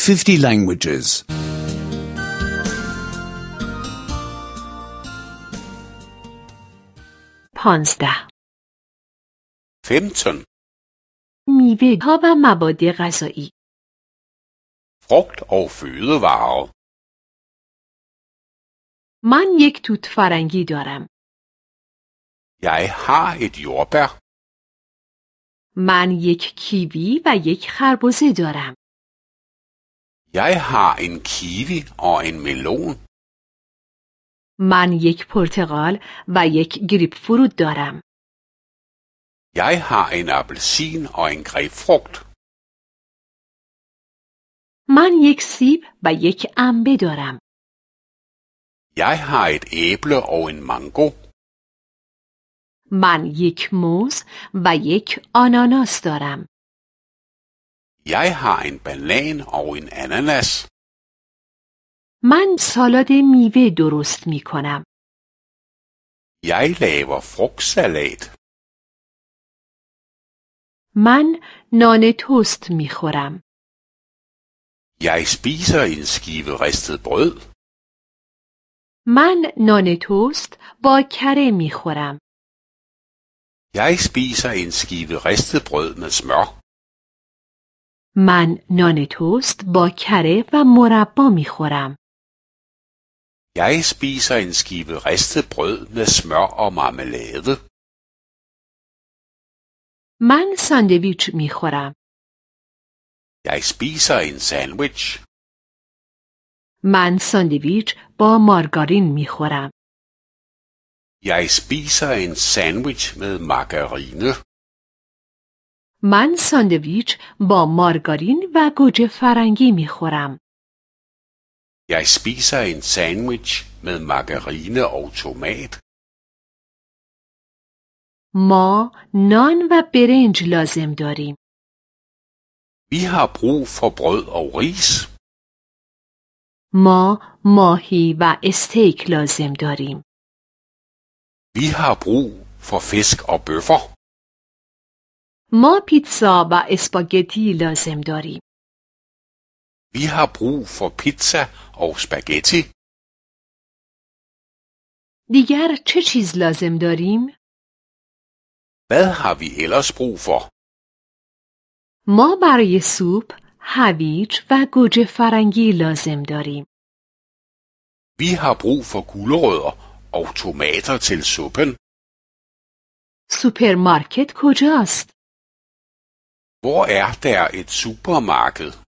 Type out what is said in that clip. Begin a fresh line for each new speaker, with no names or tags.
50 languages.
15.
15.
میوه ها و مواد غذایی.
Frugt og fødevarer.
من یک توت فرنگی دارم.
Jeg har et jordbær.
من یک کیوی و یک خربزه دارم.
Jeg har en kiwi og en melon.
من یک پرتقال و یک گریپفروت دارم.
Jeg har en appelsin og en grapefrugt.
من یک سیب و یک انبه دارم.
Jeg har et æble og en mango.
من یک موز و یک آناناس دارم.
Jeg har en banan og en ananas.
من سالاد میوه درست می کنم.
Jeg laver frugtsalat.
من نان تست می خورم.
Jeg spiser en skive ristet brød.
من نان تست با کره می خورم.
Jeg spiser en skive ristet brød med smør.
من نان تست با کره و مربا می خورم.
Jeg spiser en skive ristet brød med smør og marmelade.
من ساندویچ می خورم.
Jeg spiser en sandwich.
من ساندویچ با مارگارین می خورم.
Jeg spiser en sandwich med margarine.
من ساندویچ با مارگارین و گوجه فرنگی می خورم.
Jeg spiser en sandwich med margarine og tomat.
ما نان و برنج لازم داریم.
Vi har brug for brød og ris.
ما ماهی و استیک لازم داریم.
Vi har brug for fisk og bøffer.
ما پیتزا و اسپاگتی لازم داریم.
Vi har brug for pizza og spaghetti.
دیگر چه چیز لازم داریم؟
Hvad har vi ellers brug for?
ما برای سوپ هویج و گوجه فرنگی لازم داریم.
Vi har brug for gulerødder og tomater til suppen.
سوپرمارکت کجاست؟
Hvor er der et supermarked?